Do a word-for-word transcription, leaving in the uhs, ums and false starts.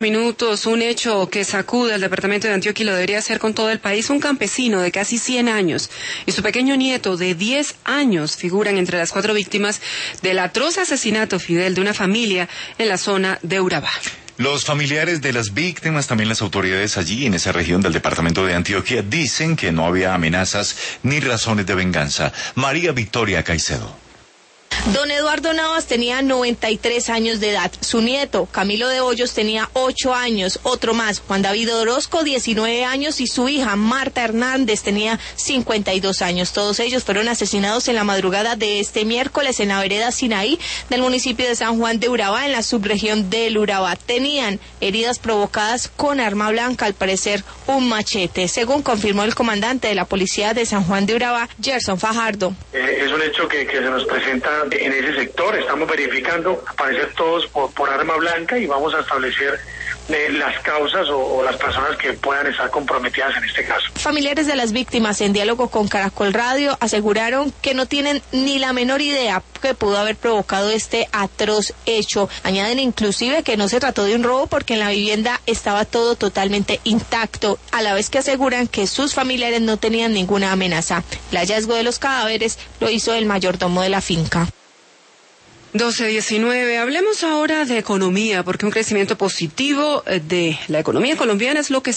Minutos, un hecho que sacude al departamento de Antioquia y lo debería hacer con todo el país. Un campesino de casi cien años y su pequeño nieto de diez años figuran entre las cuatro víctimas del atroz asesinato, Fidel, de una familia en la zona de Urabá. Los familiares de las víctimas, también las autoridades allí en esa región del departamento de Antioquia, dicen que no había amenazas ni razones de venganza. María Victoria Caicedo. Don Eduardo Navas tenía noventa y tres años de edad. Su nieto, Camilo de Hoyos, tenía ocho años. Otro más, Juan David Orozco, diecinueve años. Y su hija, Marta Hernández, tenía cincuenta y dos años. Todos ellos fueron asesinados en la madrugada de este miércoles en la vereda Sinaí del municipio de San Juan de Urabá, en la subregión del Urabá. Tenían heridas provocadas con arma blanca, al parecer un machete, según confirmó el comandante de la policía de San Juan de Urabá, Gerson Fajardo. Eh, es un hecho que, que se nos presenta en ese sector. Estamos verificando, aparecer todos por, por arma blanca, y vamos a establecer eh, las causas o, o las personas que puedan estar comprometidas en este caso. Familiares de las víctimas, en diálogo con Caracol Radio, aseguraron que no tienen ni la menor idea que pudo haber provocado este atroz hecho. Añaden inclusive que no se trató de un robo porque en la vivienda estaba todo totalmente intacto, a la vez que aseguran que sus familiares no tenían ninguna amenaza. El hallazgo de los cadáveres lo hizo el mayordomo de la finca. doce diecinueve. Hablemos ahora de economía, porque un crecimiento positivo de la economía colombiana es lo que